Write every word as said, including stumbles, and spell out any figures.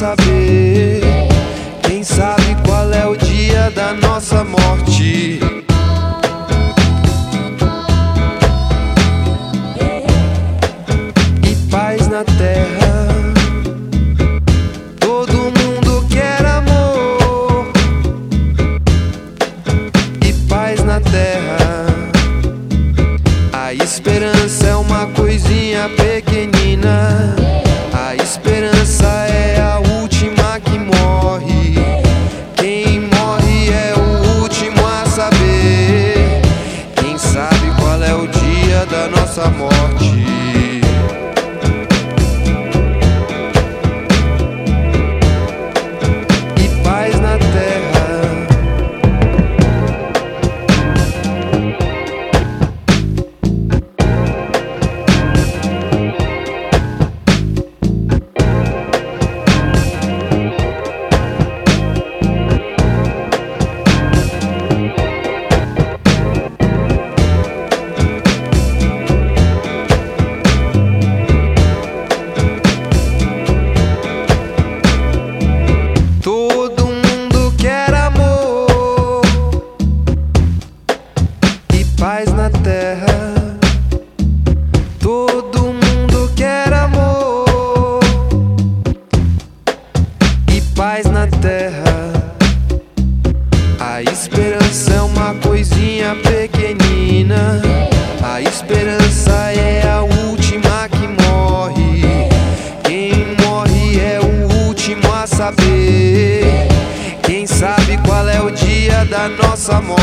saber. Quem sabe qual é o dia da nossa morte? E paz na terra, todo mundo quer amor. E paz na terra, a esperança é uma coisinha pequenina. A esperança é a última que morre. Quem morre é o último a saber. Quem sabe qual é o dia da nossa morte? E paz na terra, todo mundo quer amor. E paz na terra, todo mundo quer amor. E paz na terra, a esperança é uma coisinha pequenina. A esperança é a última que morre. Quem morre é o último a saber. Quem sabe qual é o dia da nossa morte?